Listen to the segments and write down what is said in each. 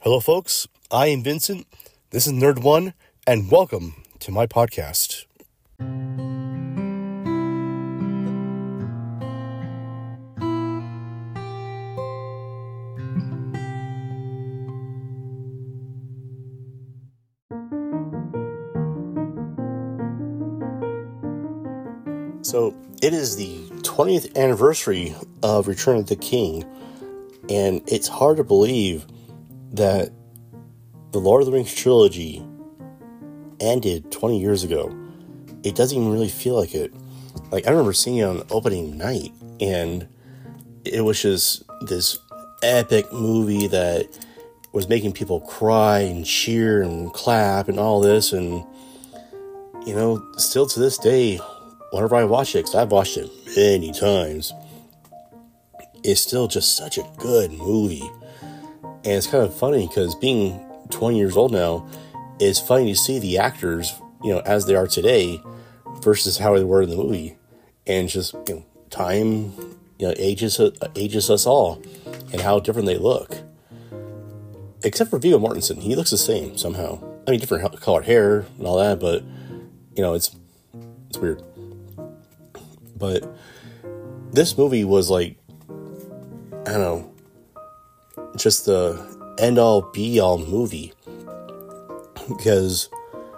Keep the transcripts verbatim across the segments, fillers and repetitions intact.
Hello, folks. I am Vincent. This is Nerd One, and welcome to my podcast. So, it is the twentieth anniversary of Return of the King, and it's hard to believe that the Lord of the Rings trilogy ended twenty years ago. It doesn't even really feel like it. Like, I remember seeing it on opening night, and it was just this epic movie that was making people cry and cheer and clap and all this, and, you know, still to this day, whenever I watch it, because I've watched it many times, it's still just such a good movie. And it's kind of funny, because being twenty years old now, it's funny to see the actors, you know, as they are today, versus how they were in the movie. And just, you know, time, you know, ages, ages us all, and how different they look. Except for Viggo Mortensen, he looks the same somehow. I mean, different colored hair and all that, but, you know, it's, it's weird. But this movie was like, I don't know, just the end-all, be-all movie. Because,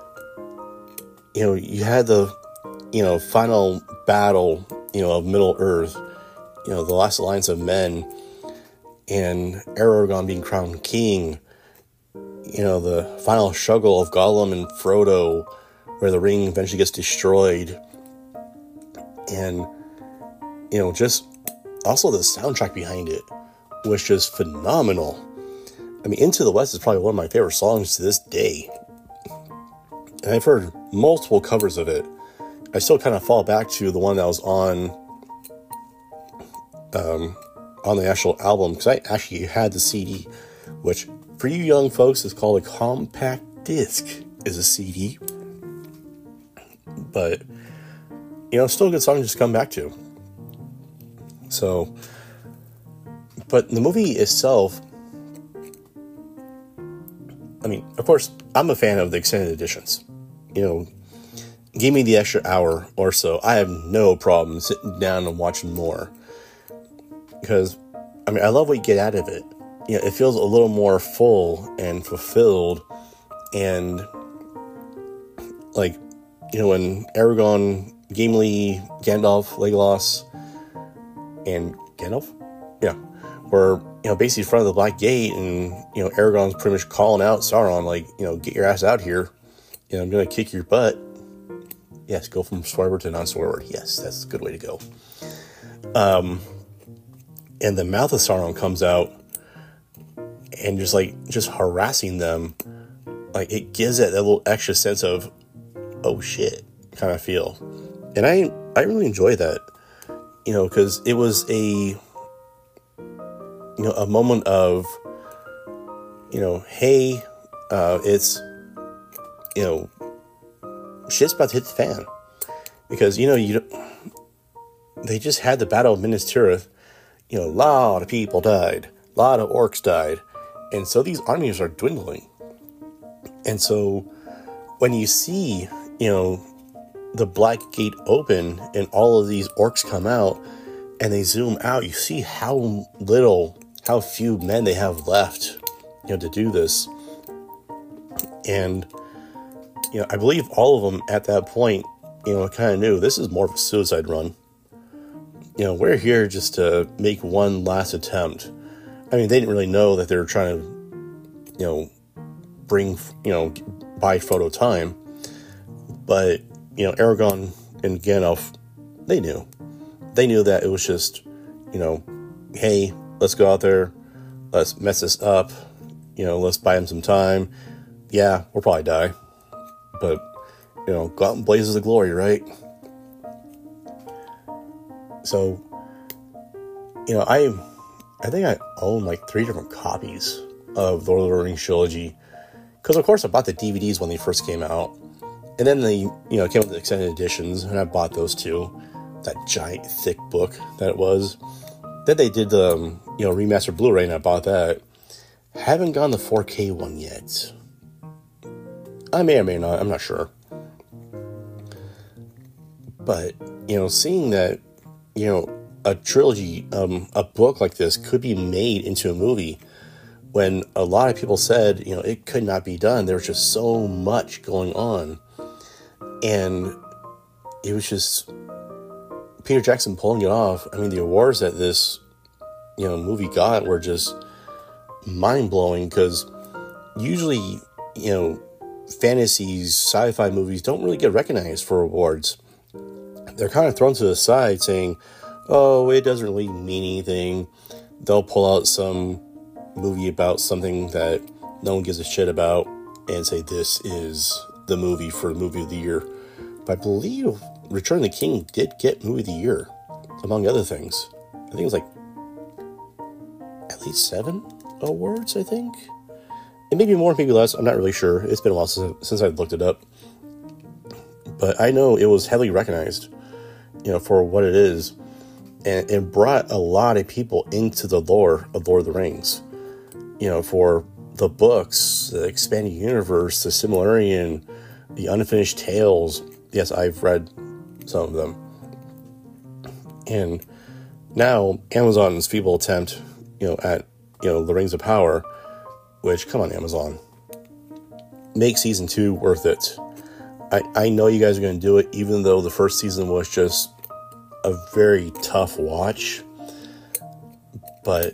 you know, you had the, you know, final battle, you know, of Middle-earth, you know, the last alliance of men, and Aragorn being crowned king, you know, the final struggle of Gollum and Frodo, where the ring eventually gets destroyed. And, you know, just also the soundtrack behind it was just phenomenal. I mean, Into the West is probably one of my favorite songs to this day. And I've heard multiple covers of it. I still kind of fall back to the one that was on um, on the actual album, because I actually had the C D, which for you young folks is called a compact disc, is a C D. But, you know, still a good song to just come back to. So, but the movie itself, I mean, of course, I'm a fan of the extended editions. You know, give me the extra hour or so. I have no problem sitting down and watching more. Because, I mean, I love what you get out of it. You know, it feels a little more full and fulfilled. And, like, you know, when Aragorn, Gimli, Gandalf, Legolas, and Gandalf? Yeah. Were, you know, basically in front of the Black Gate, and, you know, Aragorn's pretty much calling out Sauron, like, you know, get your ass out here. You know, I'm going to kick your butt. Yes, go from swear to non-swear word. Yes, that's a good way to go. Um, and the mouth of Sauron comes out, and just, like, just harassing them. Like, it gives it that little extra sense of, oh, shit, kind of feel. And I, I really enjoy that. You know, because it was a, you know, a moment of, you know, hey, uh, it's, you know, shit's about to hit the fan. Because, you know, you they just had the Battle of Minas Tirith. You know, a lot of people died. A lot of orcs died. And so these armies are dwindling. And so when you see, you know, the Black Gate open and all of these orcs come out and they zoom out, you see how little, how few men they have left, you know, to do this. And, you know, I believe all of them at that point, you know, kind of knew this is more of a suicide run. You know, we're here just to make one last attempt. I mean, they didn't really know that they were trying to, you know, bring, you know, buy Frodo time. But, you know, Aragorn and Gandalf, they knew. They knew that it was just, you know, hey, let's go out there, let's mess this up, you know, let's buy him some time. Yeah, we'll probably die. But, you know, go out in blazes of glory, right? So, you know, I I think I own like three different copies of the Lord of the Rings trilogy. Because, of course, I bought the D V Ds when they first came out. And then they, you know, came with the extended editions, and I bought those too. That giant, thick book that it was. Then they did the, um, you know, remastered Blu-ray, and I bought that. Haven't gotten the four K one yet. I may or may not, I'm not sure. But, you know, seeing that, you know, a trilogy, um, a book like this could be made into a movie, when a lot of people said, you know, it could not be done. There was just so much going on. And it was just Peter Jackson pulling it off. I mean, the awards that this, you know, movie got were just mind-blowing, because usually, you know, fantasies, sci-fi movies don't really get recognized for awards. They're kind of thrown to the side saying, oh, it doesn't really mean anything. They'll pull out some movie about something that no one gives a shit about and say this is the movie for movie of the year. But I believe Return of the King did get movie of the year, among other things. I think it was like at least seven awards, I think. It may be more, maybe less. I'm not really sure. It's been a while since, since I've looked it up. But I know it was heavily recognized, you know, for what it is. And it brought a lot of people into the lore of Lord of the Rings. You know, for the books, the expanded universe, the Silmarillion, the Unfinished Tales. Yes, I've read some of them. And now Amazon's feeble attempt, you know, at, you know, The Rings of Power, which, come on, Amazon, make season two worth it. I, I know you guys are going to do it, even though the first season was just a very tough watch. But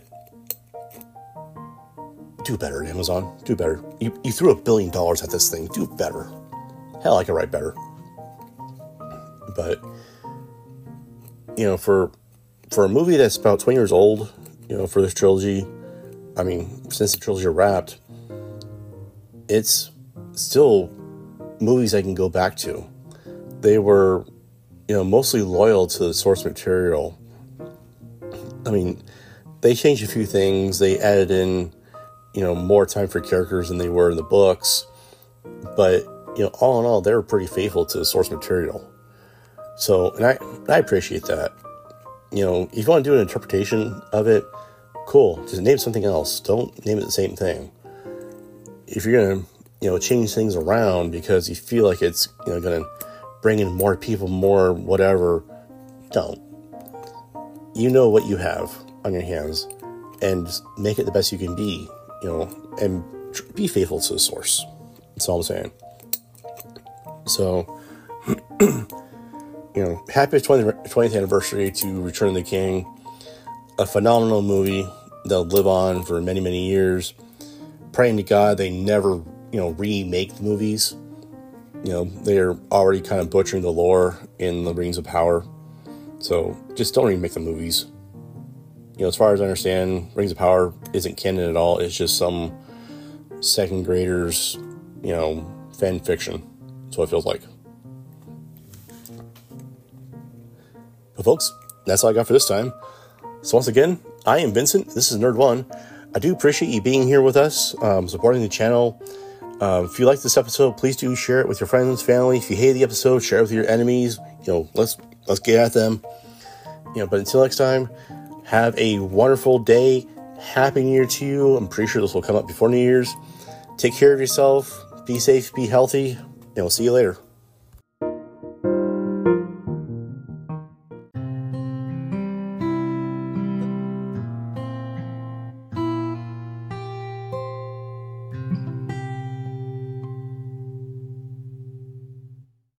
do better, Amazon. Do better. You, you threw a billion dollars at this thing. Do better. Hell, I can write better. But, you know, for for a movie that's about twenty years old, you know, for this trilogy, I mean, since the trilogy wrapped, it's still movies I can go back to. They were, you know, mostly loyal to the source material. I mean, they changed a few things. They added in, you know, more time for characters than they were in the books. But, you know, all in all, they were pretty faithful to the source material. So, and I, I appreciate that. You know, if you want to do an interpretation of it, cool. Just name something else. Don't name it the same thing. If you're going to, you know, change things around because you feel like it's, you know, going to bring in more people, more whatever, don't. You know what you have on your hands, and just make it the best you can be, you know, and tr- be faithful to the source. That's all I'm saying. So, you know, happy twentieth anniversary to Return of the King. A phenomenal movie that'll live on for many, many years. Praying to God they never, you know, remake the movies. You know, they're already kind of butchering the lore in the Rings of Power. So just don't remake the movies. You know, as far as I understand, Rings of Power isn't canon at all. It's just some second graders, you know, fan fiction. That's what it feels like. But folks, that's all I got for this time. So once again, I am Vincent. This is Nerd One. I do appreciate you being here with us, um, supporting the channel. Uh, if you like this episode, please do share it with your friends, family. If you hate the episode, share it with your enemies. You know, let's let's get at them. You know, but until next time, have a wonderful day. Happy New Year to you. I'm pretty sure this will come up before New Year's. Take care of yourself. Be safe. Be healthy. And we'll see you later.